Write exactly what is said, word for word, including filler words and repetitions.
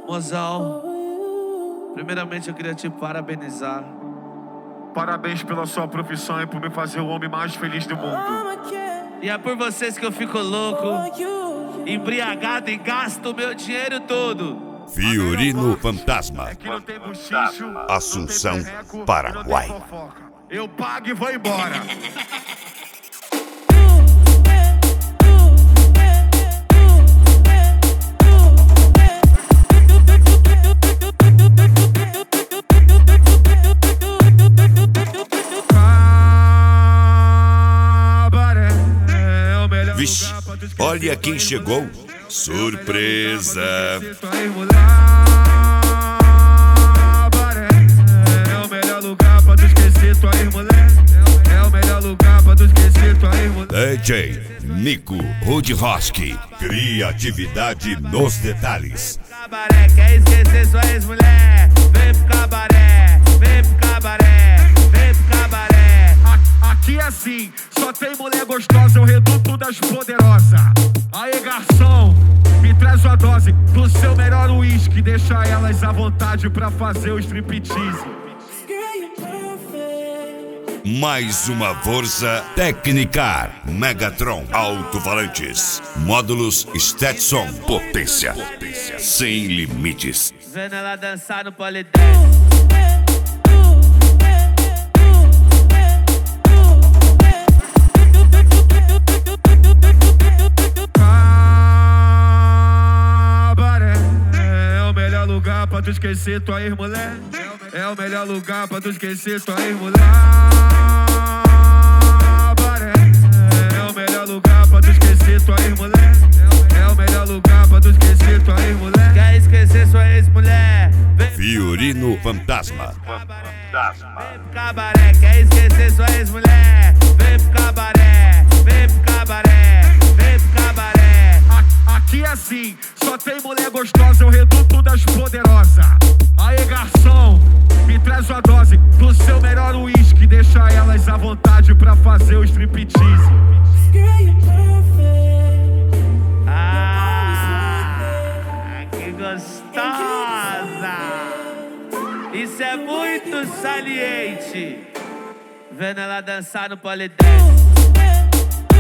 Mozão, primeiramente eu queria te parabenizar. Parabéns pela sua profissão e por me fazer o homem mais feliz do mundo. E é por vocês que eu fico louco, embriagado e gasto o meu dinheiro todo. Fiorino Fantasma. É que não tem buchicho, Assunção, não tem perreco, Paraguai. não tem fofoca. Eu pago e vou embora. Vixe, olha quem chegou. Surpresa. É o melhor lugar pra tu esquecer tua ex-mulher. É o melhor lugar pra tu esquecer tua ex-mulher. D J Nico Rudroski. Criatividade nos detalhes. Cabaré, quer esquecer sua ex-mulher? Vem pro cabaré, vem pro cabaré, vem pro cabaré. Aqui é assim, só tem mulher gostosa, é o reduto das poderosas. Aê, garçom, me traz uma dose do seu melhor uísque. Deixa elas à vontade pra fazer o striptease. Mais uma força Tecnicar Megatron Alto-Falantes. Módulos Stetson. Potência. Potência sem limites. Vendo ela dançar no polidense. Pra tu esquecer tua ex-mulher. É o melhor lugar pra tu esquecer tua ex-mulher. É o melhor lugar pra tu esquecer tua ex-mulher. É o melhor lugar pra tu esquecer tua ex-mulher. Quer esquecer sua ex-mulher? Fiorino Fantasma. Vem pro cabaré, quer esquecer sua ex-mulher? Vem pro cabaré, vem pro cabaré, vem pro cabaré. Aqui é assim, só tem mulher gostosa, é o reduto das poderosas. Aê, garçom, me traz uma dose do seu melhor uísque. Deixa elas à vontade pra fazer o striptease. Ah, que gostosa! Isso é muito saliente. Vendo ela dançar no polidense.